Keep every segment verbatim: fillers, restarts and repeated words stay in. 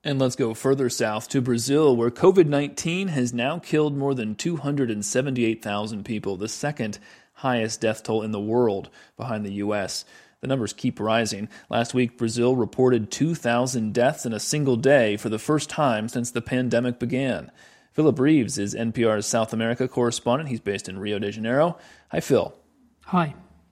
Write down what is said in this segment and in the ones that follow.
And let's go further south to Brazil, where COVID nineteen has now killed more than two hundred seventy-eight thousand people, the second highest death toll in the world behind the U S. The numbers keep rising. Last week, Brazil reported two thousand deaths in a single day for the first time since the pandemic began. Philip Reeves is N P R's South America correspondent. He's based in Rio de Janeiro. Hi, Phil. Hi.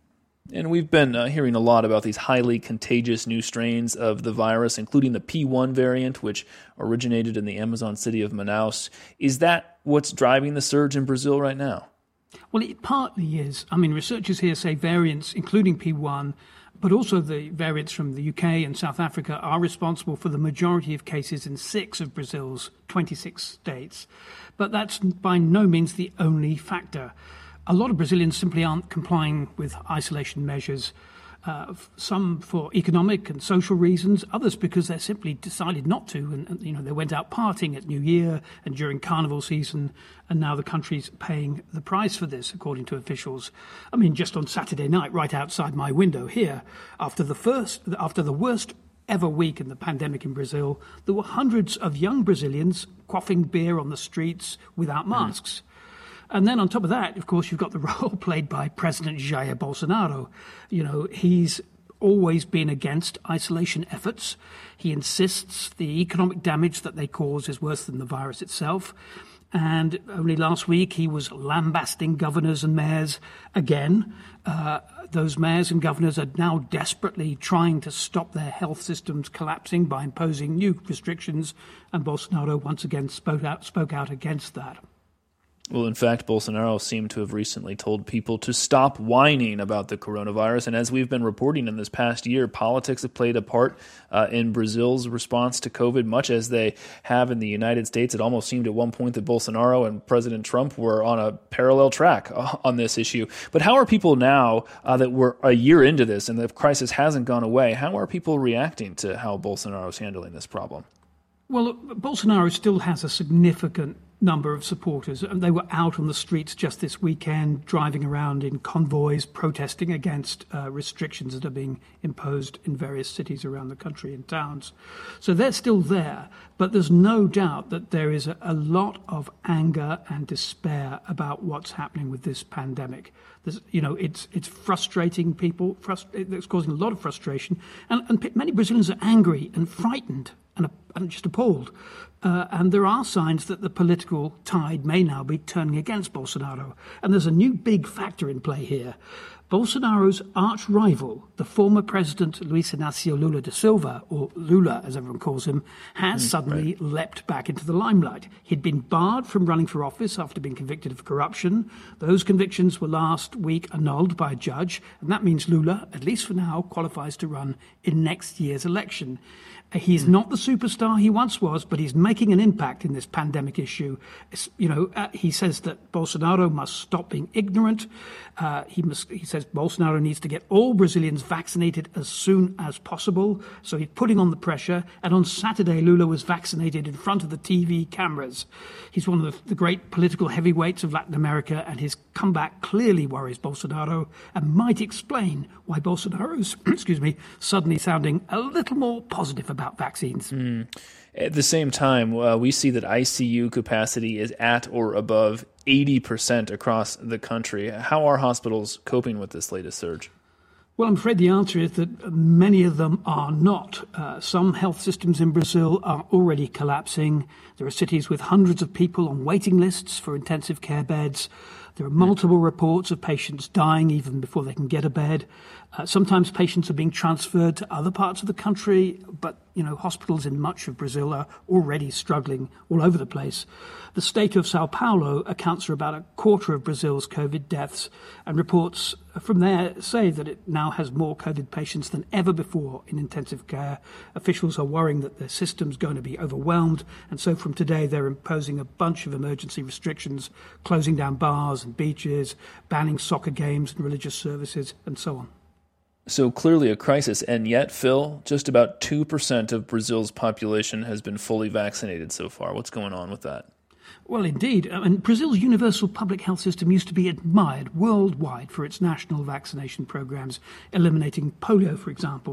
And we've been uh, hearing a lot about these highly contagious new strains of the virus, including the P one variant, which originated in the Amazon city of Manaus. Is that what's driving the surge in Brazil right now? Well, it partly is. I mean, researchers here say variants, including P one, but also the variants from the U K and South Africa, are responsible for the majority of cases in six of Brazil's twenty-six states. But that's by no means the only factor. A lot of Brazilians simply aren't complying with isolation measures, uh, some for economic and social reasons, others because they simply decided not to. And, and, you know, they went out partying at New Year and during carnival season, and now the country's paying the price for this, according to officials. I mean, just on Saturday night, right outside my window here, after the first, after the worst ever week in the pandemic in Brazil, there were hundreds of young Brazilians quaffing beer on the streets without masks. Mm. And then on top of that, of course, you've got the role played by President Jair Bolsonaro. You know, he's always been against isolation efforts. He insists the economic damage that they cause is worse than the virus itself. And only last week he was lambasting governors and mayors again. Uh, those mayors and governors are now desperately trying to stop their health systems collapsing by imposing new restrictions. And Bolsonaro once again spoke out, spoke out against that. Well, in fact, Bolsonaro seemed to have recently told people to stop whining about the coronavirus. And as we've been reporting in this past year, politics have played a part uh, in Brazil's response to COVID, much as they have in the United States. It almost seemed at one point that Bolsonaro and President Trump were on a parallel track on this issue. But how are people now uh, that we're a year into this and the crisis hasn't gone away, how are people reacting to how Bolsonaro is handling this problem? Well, Bolsonaro still has a significant number of supporters. They were out on the streets just this weekend, driving around in convoys, protesting against uh, restrictions that are being imposed in various cities around the country and towns. So they're still there, but there's no doubt that there is a, a lot of anger and despair about what's happening with this pandemic. There's, you know, it's it's frustrating people. Frust- it's causing a lot of frustration, and, and many Brazilians are angry and frightened and, and just appalled. Uh, and there are signs that the political tide may now be turning against Bolsonaro. And there's a new big factor in play here. Bolsonaro's arch rival, the former president Luiz Inácio Lula da Silva, or Lula as everyone calls him, has mm, suddenly right. leapt back into the limelight. He'd been barred from running for office after being convicted of corruption. Those convictions were last week annulled by a judge, and that means Lula, at least for now, qualifies to run in next year's election. He's not the superstar he once was, but he's making an impact in this pandemic issue. It's, you know, uh, he says that Bolsonaro must stop being ignorant. Uh, he must. He says Bolsonaro needs to get all Brazilians vaccinated as soon as possible. So he's putting on the pressure. And on Saturday, Lula was vaccinated in front of the T V cameras. He's one of the, the great political heavyweights of Latin America, and his comeback clearly worries Bolsonaro and might explain why Bolsonaro's, excuse me, suddenly sounding a little more positive about vaccines. Mm. At the same time, uh, we see that I C U capacity is at or above eighty percent across the country. How are hospitals coping with this latest surge? Well, I'm afraid the answer is that many of them are not. Uh, some health systems in Brazil are already collapsing. There are cities with hundreds of people on waiting lists for intensive care beds. There are multiple reports of patients dying even before they can get a bed. Uh, sometimes patients are being transferred to other parts of the country, but, you know, hospitals in much of Brazil are already struggling all over the place. The state of Sao Paulo accounts for about a quarter of Brazil's COVID deaths, and reports from there say that it now has more COVID patients than ever before in intensive care. Officials are worrying that their system's going to be overwhelmed, and so from today they're imposing a bunch of emergency restrictions, closing down bars and beaches, banning soccer games and religious services, and so on. So clearly a crisis, and yet, Phil, just about two percent of Brazil's population has been fully vaccinated so far. What's going on with that? Well, indeed. I mean, Brazil's universal public health system used to be admired worldwide for its national vaccination programs, eliminating polio, for example.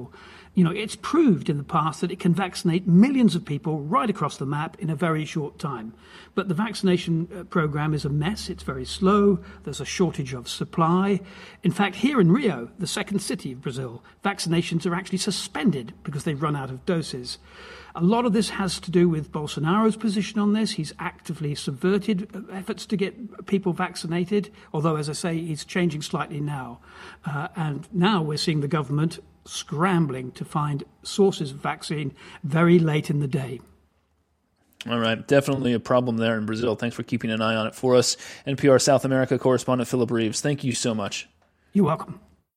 You know, it's proved in the past that it can vaccinate millions of people right across the map in a very short time. But the vaccination program is a mess. It's very slow. There's a shortage of supply. In fact, here in Rio, the second city of Brazil, vaccinations are actually suspended because they've run out of doses. A lot of this has to do with Bolsonaro's position on this. He's actively subverted efforts to get people vaccinated, although, as I say, he's changing slightly now. Uh, and now we're seeing the government scrambling to find sources of vaccine very late in the day. All right. Definitely a problem there in Brazil. Thanks for keeping an eye on it for us. N P R South America correspondent Philip Reeves, thank you so much. You're welcome.